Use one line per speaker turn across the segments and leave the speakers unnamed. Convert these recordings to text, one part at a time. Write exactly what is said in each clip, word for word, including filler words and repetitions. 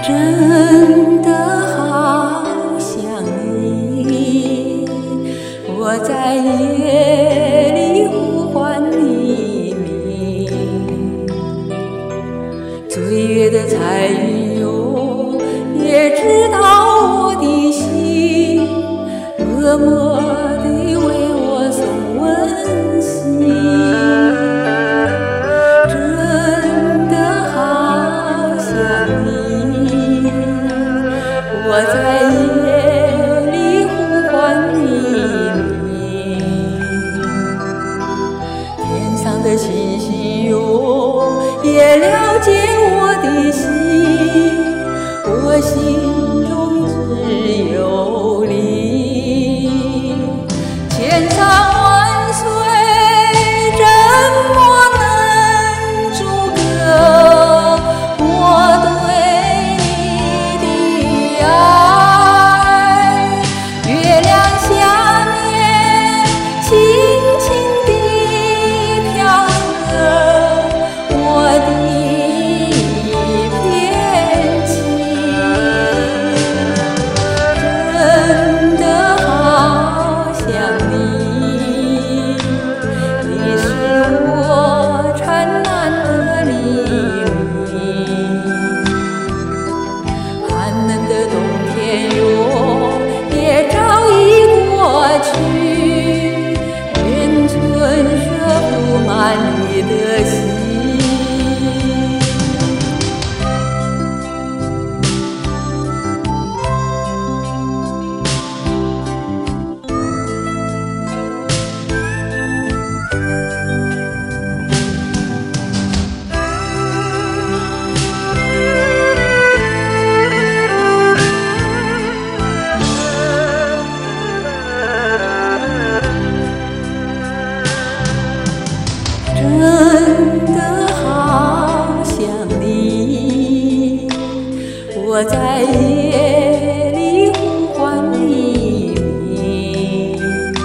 真的好想你，我在夜里呼唤你名。岁月的彩云哟，也知道我的心，默默地为我送温馨。真的好想你，我在夜里呼唤你名。天上的星星哟，也了解我的心，我心中只有你。千山万水怎么能阻隔我对你的爱？月亮下面轻轻地飘着我的一片情。真的好想你，你是我灿烂的黎明。寒冷的冬天哟，也早已过去，愿春色布满你的心。真的好想你，我在夜里呼唤你名。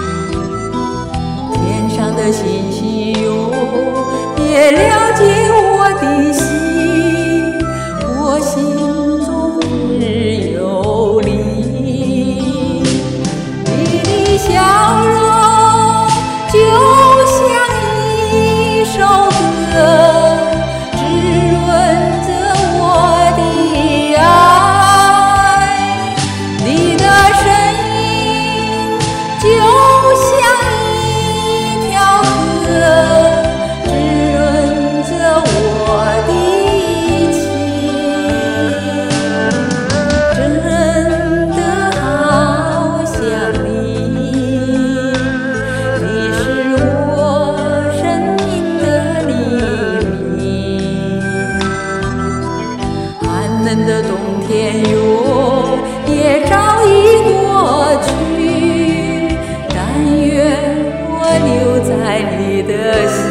天上的星星哟，也了解我的心，我心中只有你。你的笑容就像一首歌，滋润着我的爱。你的身影就像一条河，滋润着我的情。真的好想你，你是我生命的黎明。寒冷的冬天哟，也早已过去，但愿我留在你的心。